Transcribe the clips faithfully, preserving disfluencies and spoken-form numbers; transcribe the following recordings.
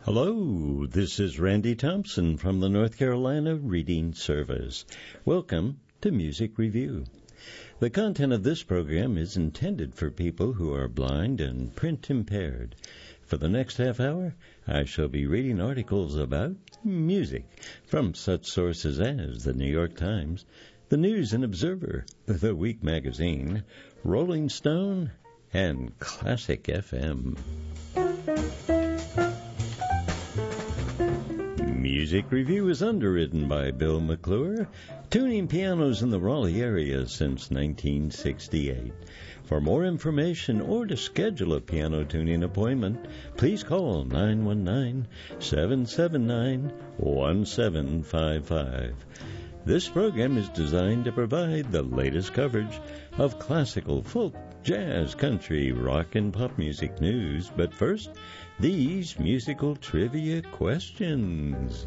Hello, this is Randy Thompson from the North Carolina Reading Service. Welcome to Music Review. The content of this program is intended for people who are blind and print impaired. For the next half hour, I shall be reading articles about music from such sources as the New York Times, the News and Observer, The Week Magazine, Rolling Stone, and Classic F M. Music Review is underwritten by Bill McClure, tuning pianos in the Raleigh area since nineteen sixty-eight. For more information or to schedule a piano tuning appointment, please call nine one nine, seven seven nine, one seven five five. This program is designed to provide the latest coverage of classical, folk, jazz, country, rock, and pop music news. But first, these musical trivia questions.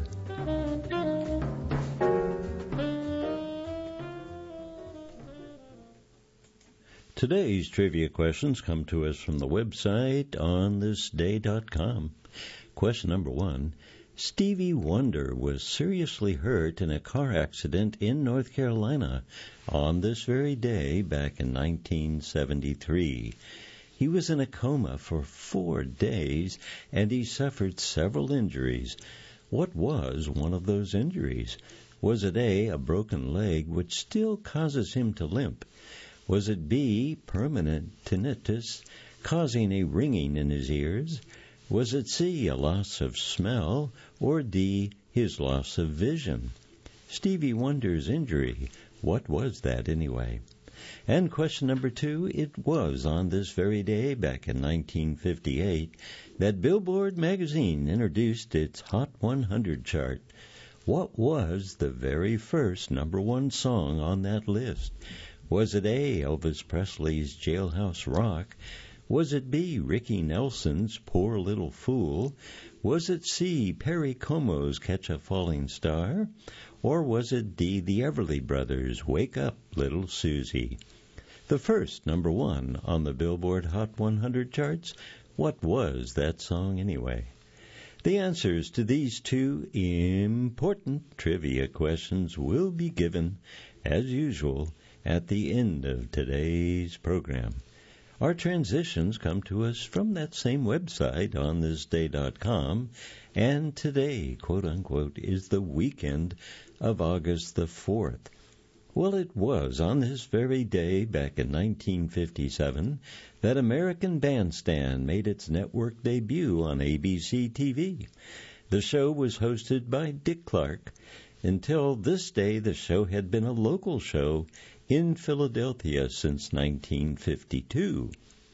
Today's trivia questions come to us from the website on this day dot com. Question number one. Stevie Wonder was seriously hurt in a car accident in North Carolina on this very day back in nineteen seventy-three. He was in a coma for four days, and he suffered several injuries. What was one of those injuries? Was it A, a broken leg, which still causes him to limp? Was it B, permanent tinnitus, causing a ringing in his ears? Was it C, a loss of smell, or D, his loss of vision? Stevie Wonder's injury, what was that anyway? And question number two, it was on this very day back in nineteen fifty-eight that Billboard magazine introduced its Hot one hundred chart. What was the very first number one song on that list? Was it A, Elvis Presley's Jailhouse Rock? Was it B, Ricky Nelson's Poor Little Fool? Was it C, Perry Como's Catch a Falling Star? Or was it D, the Everly Brothers' Wake Up, Little Susie? The first number one on the Billboard Hot one hundred charts, what was that song anyway? The answers to these two important trivia questions will be given, as usual, at the end of today's program. Our transitions come to us from that same website on this day dot com, and today, quote-unquote, is the weekend of August the fourth. Well, it was on this very day back in nineteen fifty-seven that American Bandstand made its network debut on A B C T V. The show was hosted by Dick Clark. Until this day, the show had been a local show in Philadelphia since nineteen fifty-two.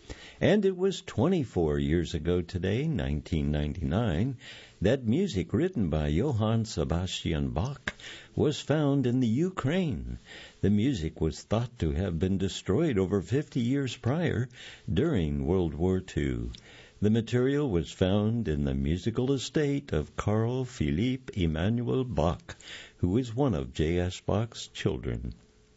And it was twenty-four years ago today, nineteen ninety-nine, that music written by Johann Sebastian Bach was found in the Ukraine. The music was thought to have been destroyed over fifty years prior during World War Two. The material was found in the musical estate of Carl Philipp Emanuel Bach, who is one of J S. Bach's children.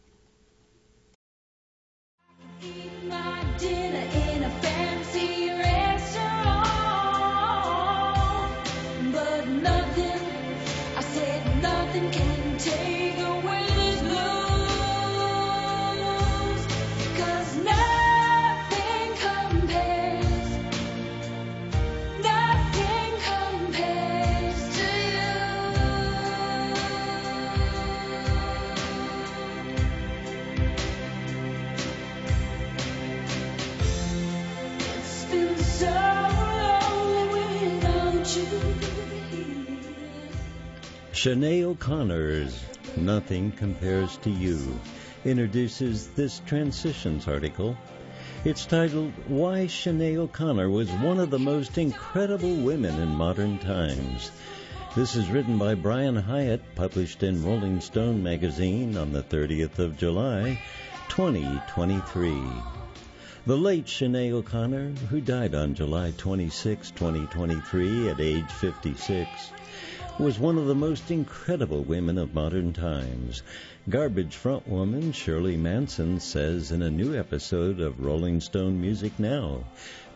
Sinead O'Connor's Nothing Compares to You introduces this Transitions article. It's titled, Why Sinead O'Connor Was One of the Most Incredible Women in Modern Times. This is written by Brian Hyatt, published in Rolling Stone magazine on the thirtieth of July, twenty twenty-three. The late Sinead O'Connor, who died on July twenty-sixth, twenty twenty-three at age fifty-six, was one of the most incredible women of modern times. Garbage frontwoman Shirley Manson says in a new episode of Rolling Stone Music Now,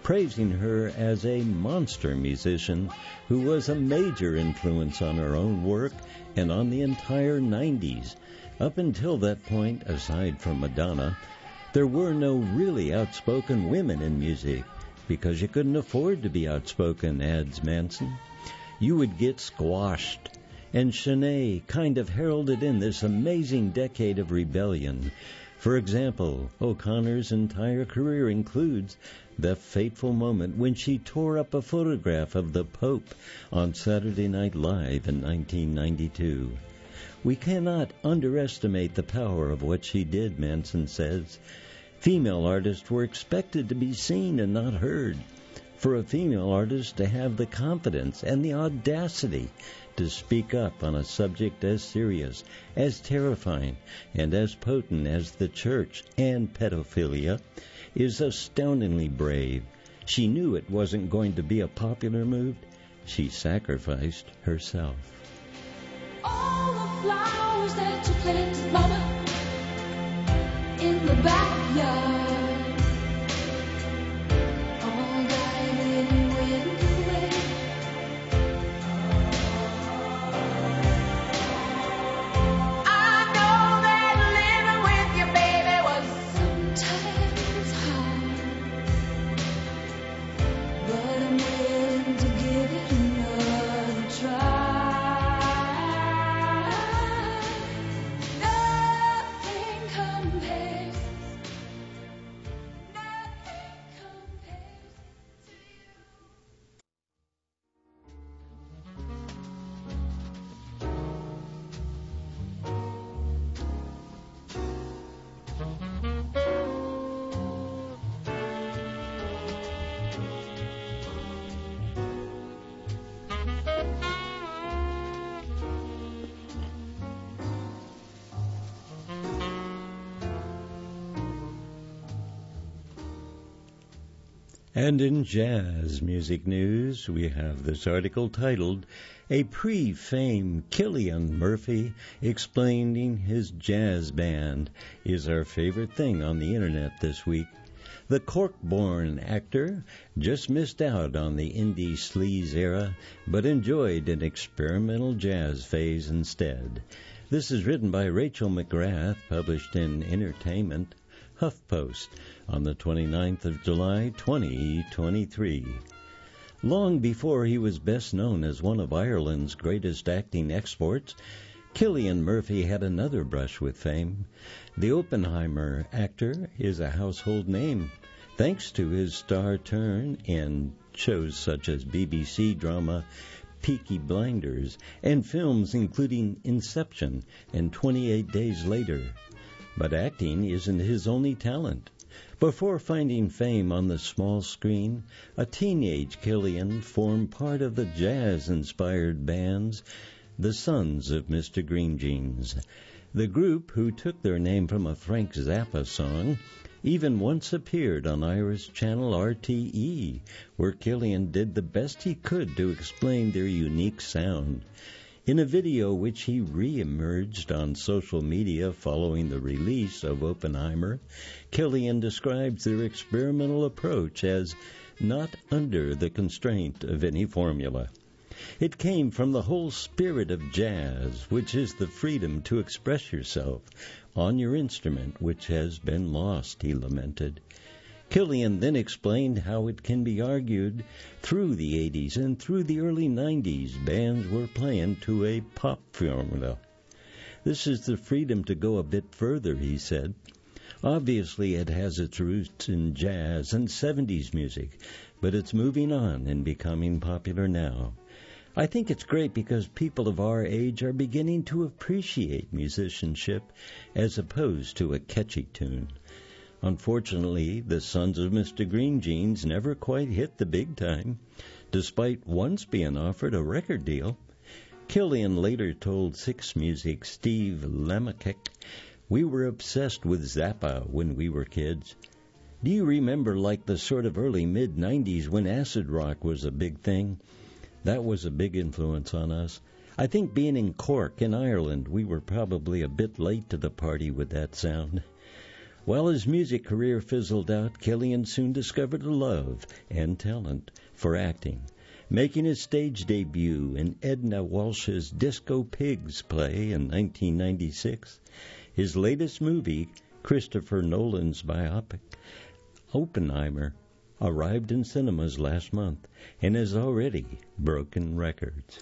praising her as a monster musician who was a major influence on her own work and on the entire nineties. Up until that point, aside from Madonna, there were no really outspoken women in music because you couldn't afford to be outspoken, adds Manson. You would get squashed. And Shanae kind of heralded in this amazing decade of rebellion. For example, O'Connor's entire career includes the fateful moment when she tore up a photograph of the Pope on Saturday Night Live in nineteen ninety-two. We cannot underestimate the power of what she did, Manson says. Female artists were expected to be seen and not heard. For a female artist to have the confidence and the audacity to speak up on a subject as serious, as terrifying, and as potent as the church and pedophilia is astoundingly brave. She knew it wasn't going to be a popular move. She sacrificed herself. All the flowers that you planted, Mama, in the backyard. And in jazz music news, we have this article titled, A Pre-Fame Cillian Murphy Explaining His Jazz Band is Our Favorite Thing on the Internet this week. The Cork-born actor just missed out on the indie sleaze era, but enjoyed an experimental jazz phase instead. This is written by Rachel McGrath, published in Entertainment, HuffPost, on the twenty-ninth of July, twenty twenty-three. Long before he was best known as one of Ireland's greatest acting exports, Cillian Murphy had another brush with fame. The Oppenheimer actor is a household name, thanks to his star turn in shows such as B B C drama Peaky Blinders and films including Inception and twenty-eight Days Later. But acting isn't his only talent. Before finding fame on the small screen, a teenage Cillian formed part of the jazz-inspired bands, the Sons of Mister Green Jeans. The group, who took their name from a Frank Zappa song, even once appeared on Irish channel R T E, where Cillian did the best he could to explain their unique sound. In a video which he re-emerged on social media following the release of Oppenheimer, Cillian describes their experimental approach as not under the constraint of any formula. It came from the whole spirit of jazz, which is the freedom to express yourself on your instrument, which has been lost, he lamented. Cillian then explained how it can be argued through the eighties and through the early nineties bands were playing to a pop formula. This is the freedom to go a bit further, he said. Obviously it has its roots in jazz and seventies music, but it's moving on and becoming popular now. I think it's great because people of our age are beginning to appreciate musicianship as opposed to a catchy tune. Unfortunately, the Sons of Mister Green Jeans never quite hit the big time, despite once being offered a record deal. Cillian later told Six Music Steve Lemacek, "We were obsessed with Zappa when we were kids. Do you remember like the sort of early mid-nineties when acid rock was a big thing? That was a big influence on us. I think being in Cork in Ireland, we were probably a bit late to the party with that sound." While his music career fizzled out, Killian soon discovered a love and talent for acting, making his stage debut in Edna Walsh's Disco Pigs play in nineteen ninety-six. His latest movie, Christopher Nolan's biopic, Oppenheimer, arrived in cinemas last month and has already broken records.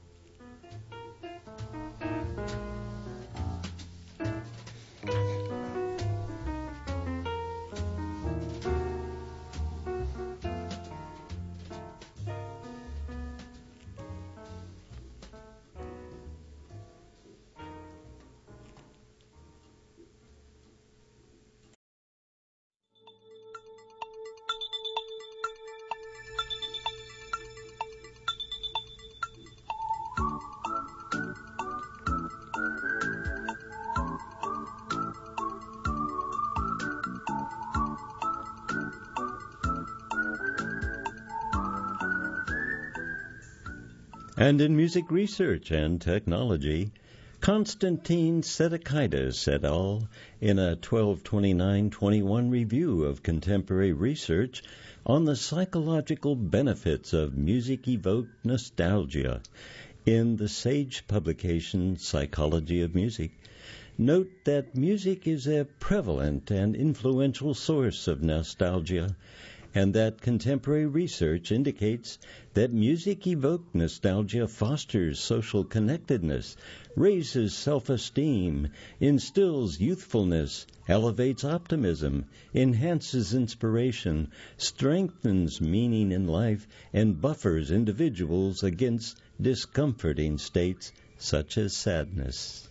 And in music research and technology, Konstantin Sedakaitis et al. In a twelve twenty-nine twenty-one review of contemporary research on the psychological benefits of music-evoked nostalgia in the Sage publication Psychology of Music, note that music is a prevalent and influential source of nostalgia, and that contemporary research indicates that music-evoked nostalgia fosters social connectedness, raises self-esteem, instills youthfulness, elevates optimism, enhances inspiration, strengthens meaning in life, and buffers individuals against discomforting states such as sadness.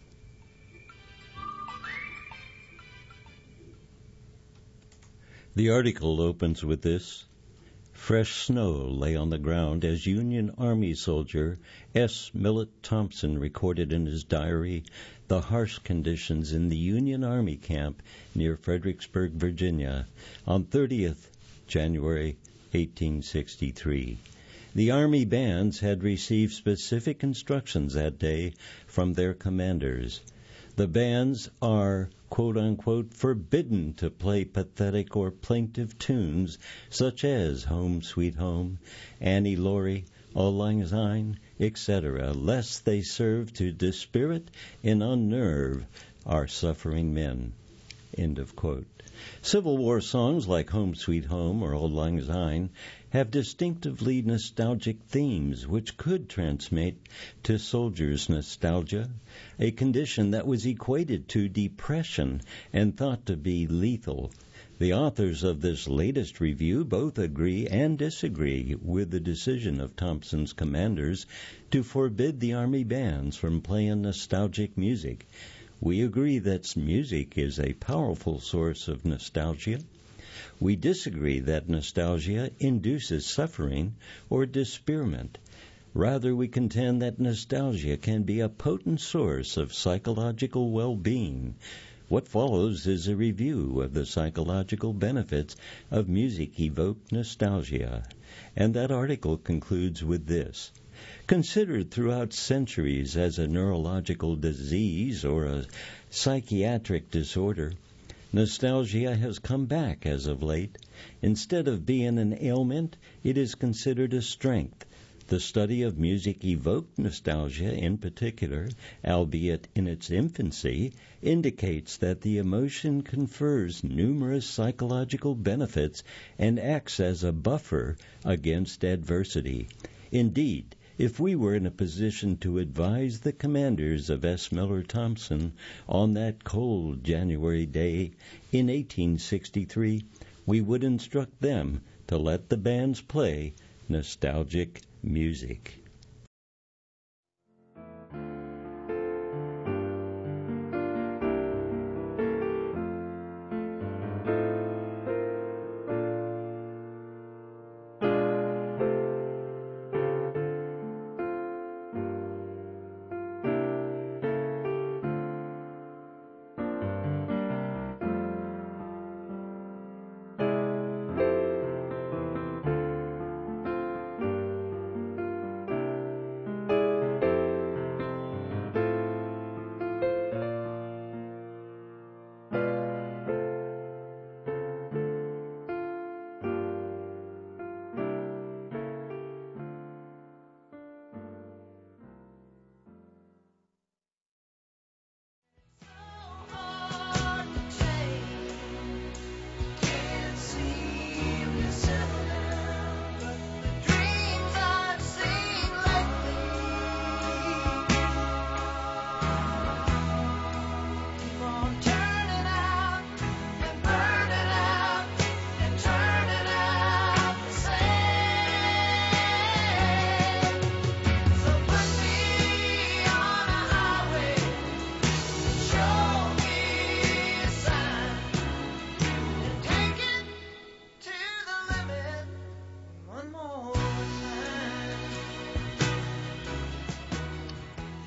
The article opens with this: fresh snow lay on the ground as Union Army soldier S. Millett Thompson recorded in his diary the harsh conditions in the Union Army camp near Fredericksburg, Virginia, on thirtieth January eighteen sixty-three. The Army bands had received specific instructions that day from their commanders. The bands are, quote-unquote, forbidden to play pathetic or plaintive tunes such as Home Sweet Home, Annie Laurie, Auld Lang Syne, et cetera, lest they serve to dispirit and unnerve our suffering men. End of quote. Civil War songs like Home Sweet Home or Auld Lang Syne have distinctively nostalgic themes which could transmit to soldiers' nostalgia, a condition that was equated to depression and thought to be lethal. The authors of this latest review both agree and disagree with the decision of Thompson's commanders to forbid the Army bands from playing nostalgic music. We agree that music is a powerful source of nostalgia. We disagree that nostalgia induces suffering or despairment. Rather, we contend that nostalgia can be a potent source of psychological well-being. What follows is a review of the psychological benefits of music-evoked nostalgia, and that article concludes with this: considered throughout centuries as a neurological disease or a psychiatric disorder, nostalgia has come back as of late. Instead of being an ailment, it is considered a strength. The study of music-evoked nostalgia in particular, albeit in its infancy, indicates that the emotion confers numerous psychological benefits and acts as a buffer against adversity. Indeed, if we were in a position to advise the commanders of S. Millett Thompson on that cold January day in eighteen sixty-three, we would instruct them to let the bands play nostalgic music.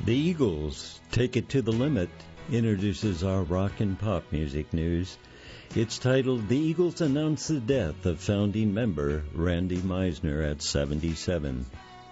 The Eagles, Take It to the Limit, introduces our rock and pop music news. It's titled, The Eagles Announce the Death of Founding Member Randy Meisner at seventy-seven.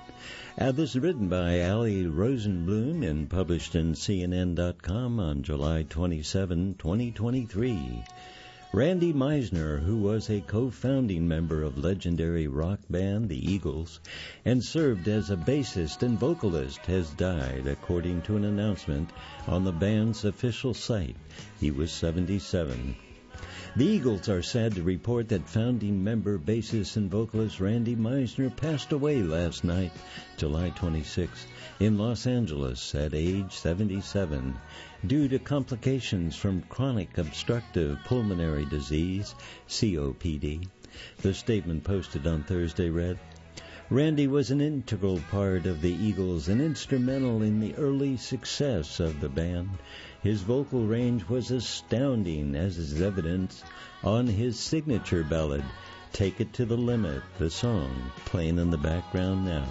Uh, this is written by Ali Rosenblum and published in C N N dot com on July twenty-seventh, twenty twenty-three. Randy Meisner, who was a co-founding member of legendary rock band The Eagles and served as a bassist and vocalist, has died, according to an announcement on the band's official site. He was seventy-seven. The Eagles are sad to report that founding member, bassist, and vocalist Randy Meisner passed away last night, July twenty-sixth, in Los Angeles at age seventy-seven, due to complications from chronic obstructive pulmonary disease, C O P D. The statement posted on Thursday read, Randy was an integral part of the Eagles and instrumental in the early success of the band. His vocal range was astounding, as is evidenced on his signature ballad, Take It to the Limit, the song playing in the background now.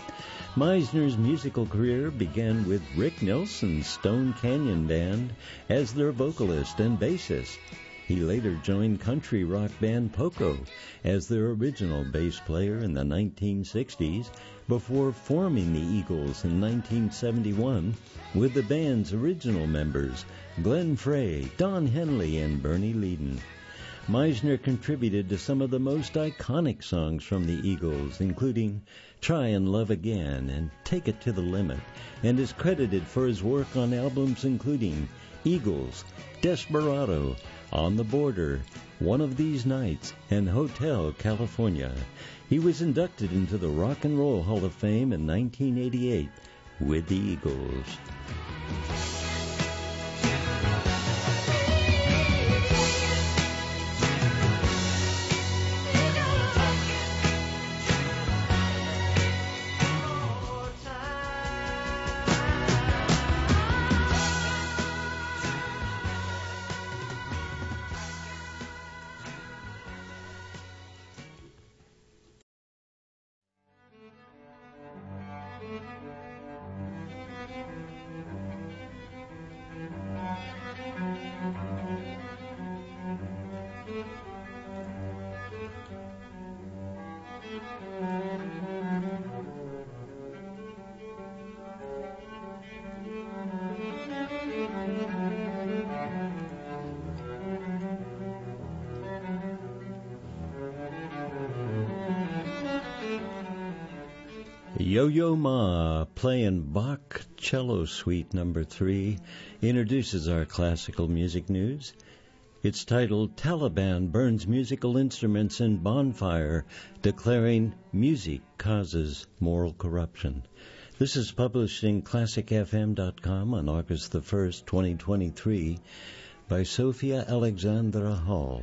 Meisner's musical career began with Rick Nelson's Stone Canyon Band as their vocalist and bassist. He later joined country rock band Poco as their original bass player in the nineteen sixties before forming the Eagles in nineteen seventy-one with the band's original members Glenn Frey, Don Henley, and Bernie Leadon. Meisner contributed to some of the most iconic songs from the Eagles, including Try and Love Again and Take It to the Limit, and is credited for his work on albums including Eagles, Desperado, On the Border, One of These Nights, and Hotel California. He was inducted into the Rock and Roll Hall of Fame in nineteen eighty-eight with the Eagles. Yo-Yo Ma, playing Bach Cello Suite number three, introduces our classical music news. It's titled, Taliban Burns Musical Instruments in Bonfire, Declaring Music Causes Moral Corruption. This is published in classic f m dot com on August the first, twenty twenty-three, by Sophia Alexandra Hall.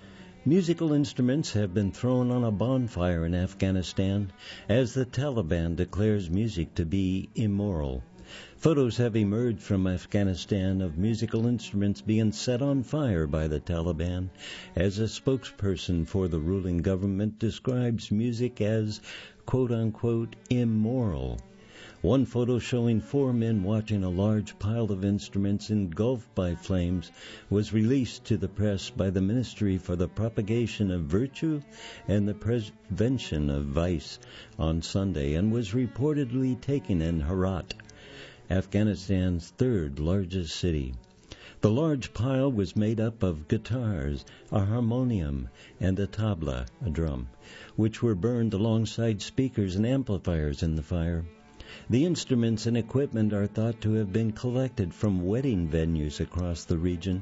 Musical instruments have been thrown on a bonfire in Afghanistan as the Taliban declares music to be immoral. Photos have emerged from Afghanistan of musical instruments being set on fire by the Taliban, as a spokesperson for the ruling government describes music as, quote-unquote, immoral. One photo showing four men watching a large pile of instruments engulfed by flames was released to the press by the Ministry for the Propagation of Virtue and the Prevention of Vice on Sunday and was reportedly taken in Herat, Afghanistan's third largest city. The large pile was made up of guitars, a harmonium, and a tabla, a drum, which were burned alongside speakers and amplifiers in the fire. The instruments and equipment are thought to have been collected from wedding venues across the region.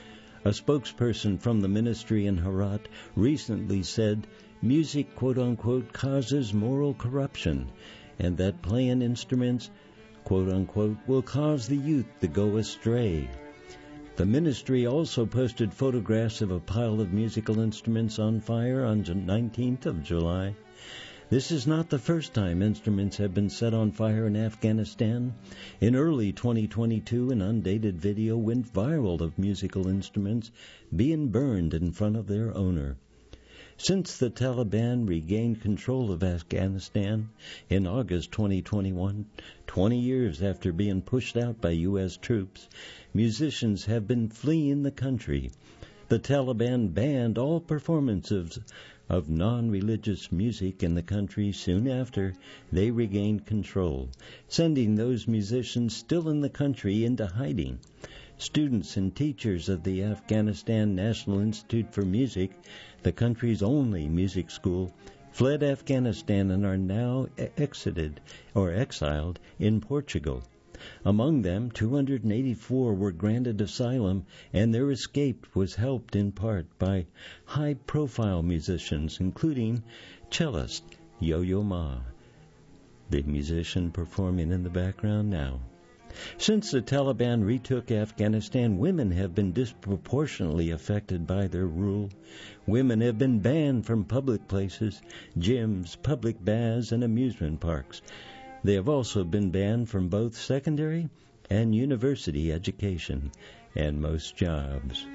A spokesperson from the ministry in Herat recently said music, quote-unquote, causes moral corruption, and that playing instruments, quote-unquote, will cause the youth to go astray. The ministry also posted photographs of a pile of musical instruments on fire on the nineteenth of July. This is not the first time instruments have been set on fire in Afghanistan. In early twenty twenty-two, an undated video went viral of musical instruments being burned in front of their owner. Since the Taliban regained control of Afghanistan in August twenty twenty-one, twenty years after being pushed out by U S troops, musicians have been fleeing the country. The Taliban banned all performances of non-religious music in the country soon after they regained control, sending those musicians still in the country into hiding. Students and teachers of the Afghanistan National Institute for Music, the country's only music school, fled Afghanistan and are now exited or exiled in Portugal. Among them, two hundred eighty-four were granted asylum, and their escape was helped in part by high-profile musicians, including cellist Yo-Yo Ma, the musician performing in the background now. Since the Taliban retook Afghanistan, women have been disproportionately affected by their rule. Women have been banned from public places, gyms, public baths, and amusement parks. They have also been banned from both secondary and university education and most jobs.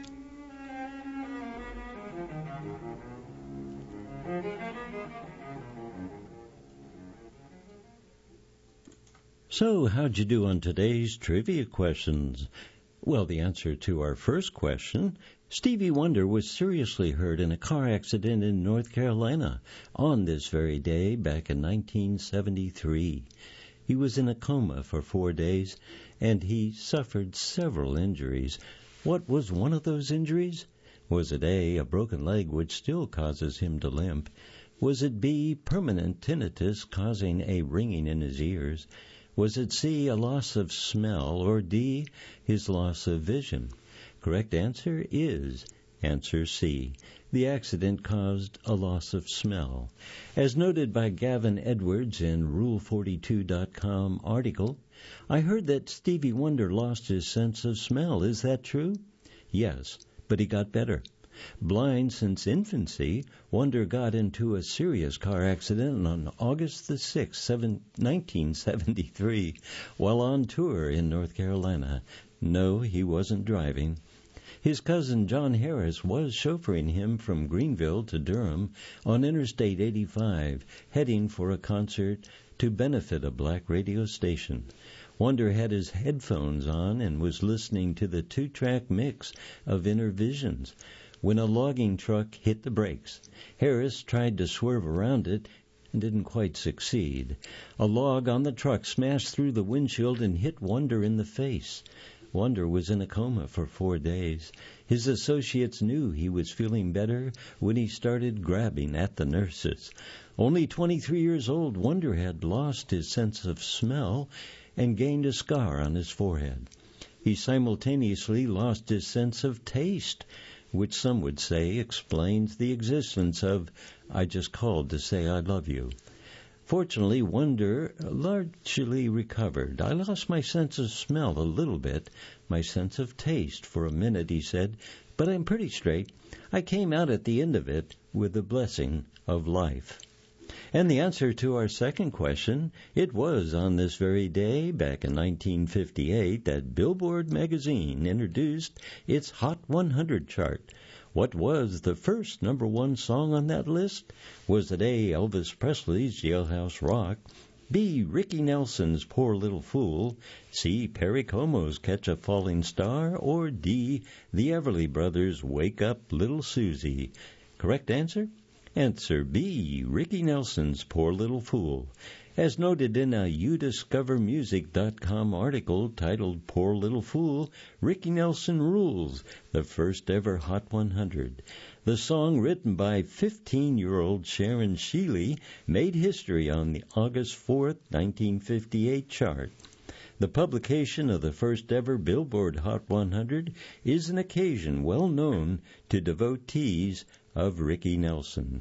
So, how'd you do on today's trivia questions? Well, the answer to our first question, Stevie Wonder was seriously hurt in a car accident in North Carolina on this very day back in nineteen seventy-three. He was in a coma for four days, and he suffered several injuries. What was one of those injuries? Was it A, a broken leg which still causes him to limp? Was it B, permanent tinnitus causing a ringing in his ears? Was it C, a loss of smell, or D, his loss of vision? Correct answer is answer C. The accident caused a loss of smell. As noted by Gavin Edwards in Rule forty-two dot com article, I heard that Stevie Wonder lost his sense of smell. Is that true? Yes, but he got better. Blind since infancy, Wonder got into a serious car accident on August the sixth, nineteen seventy-three, while on tour in North Carolina. No, he wasn't driving. His cousin John Harris was chauffeuring him from Greenville to Durham on Interstate eighty-five, heading for a concert to benefit a black radio station. Wonder had his headphones on and was listening to the two-track mix of Inner Visions when a logging truck hit the brakes. Harris tried to swerve around it and didn't quite succeed. A log on the truck smashed through the windshield and hit Wonder in the face. Wonder was in a coma for four days. His associates knew he was feeling better when he started grabbing at the nurses. Only twenty-three years old, Wonder had lost his sense of smell and gained a scar on his forehead. He simultaneously lost his sense of taste, which some would say explains the existence of "I just called to say I love you." Fortunately, Wonder largely recovered. "I lost my sense of smell a little bit, my sense of taste for a minute," he said, "but I'm pretty straight. I came out at the end of it with the blessing of life." And the answer to our second question, it was on this very day, back in nineteen fifty-eight, that Billboard magazine introduced its Hot one hundred chart. What was the first number one song on that list? Was it A, Elvis Presley's Jailhouse Rock, B, Ricky Nelson's Poor Little Fool, C, Perry Como's Catch a Falling Star, or D, the Everly Brothers' Wake Up Little Susie? Correct answer? Answer B, Ricky Nelson's Poor Little Fool. As noted in a you discover music dot com article titled Poor Little Fool, Ricky Nelson Rules, the first ever Hot one hundred. The song, written by fifteen-year-old Sharon Sheely, made history on the August fourth, nineteen fifty-eight chart. The publication of the first ever Billboard Hot one hundred is an occasion well known to devotees of Ricky Nelson.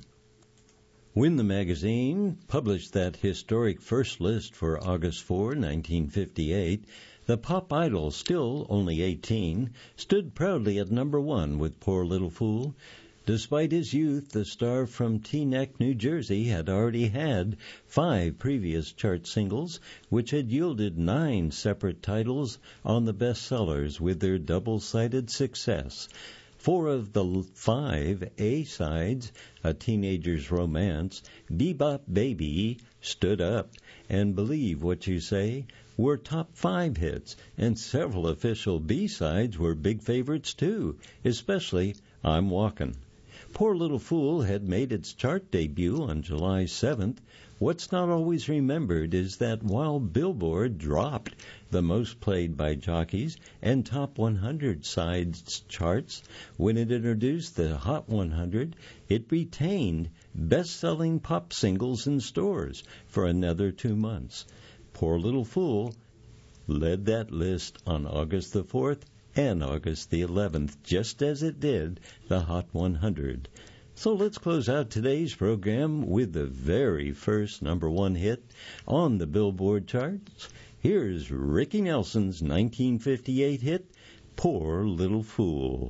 When the magazine published that historic first list for August fourth, nineteen fifty-eight, the pop idol, still only eighteen, stood proudly at number one with Poor Little Fool. Despite his youth, the star from Teaneck, New Jersey, had already had five previous chart singles, which had yielded nine separate titles on the bestsellers with their double-sided success. Four of the five A-sides, A Teenager's Romance, Bebop Baby, Stood Up, and Believe What You Say were top five hits, and several official B-sides were big favorites too, especially I'm Walkin'. Poor Little Fool had made its chart debut on July seventh. What's not always remembered is that while Billboard dropped the most played by jockeys and top one hundred sides charts, when it introduced the Hot one hundred, it retained best-selling pop singles in stores for another two months. Poor Little Fool led that list on August the fourth and August the eleventh, just as it did the Hot one hundred. So let's close out today's program with the very first number one hit on the Billboard charts. Here's Ricky Nelson's nineteen fifty-eight hit, Poor Little Fool.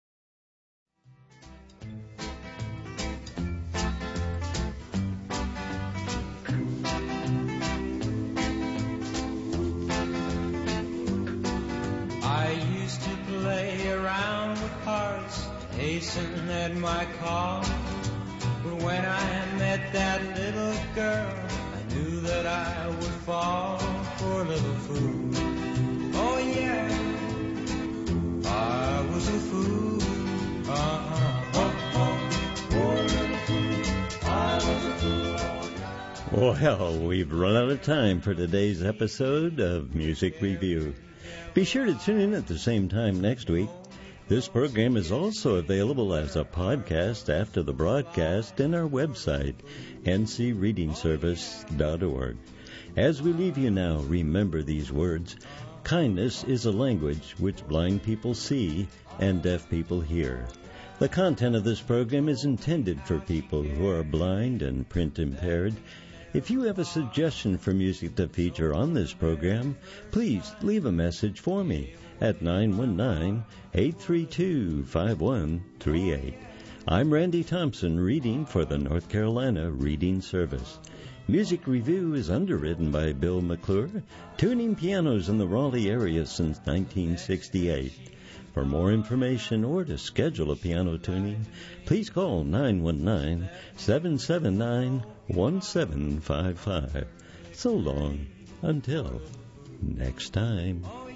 I used to play around with hearts, hasten at my call. But when I met that little girl, I knew that I would fall. Poor little fool. Oh yeah, I was a fool. Uh-huh. Oh, oh. Poor little fool. I was a fool. Well, we've run out of time for today's episode of Music Review. Be sure to tune in at the same time next week. This program is also available as a podcast after the broadcast in our website, n c reading service dot org. As we leave you now, remember these words. Kindness is a language which blind people see and deaf people hear. The content of this program is intended for people who are blind and print impaired. If you have a suggestion for music to feature on this program, please leave a message for me at nine one nine, eight three two, five one three eight. I'm Randy Thompson, reading for the North Carolina Reading Service. Music Review is underwritten by Bill McClure, tuning pianos in the Raleigh area since nineteen sixty-eight. For more information or to schedule a piano tuning, please call nine one nine, seven seven nine, one seven five five. So long until next time.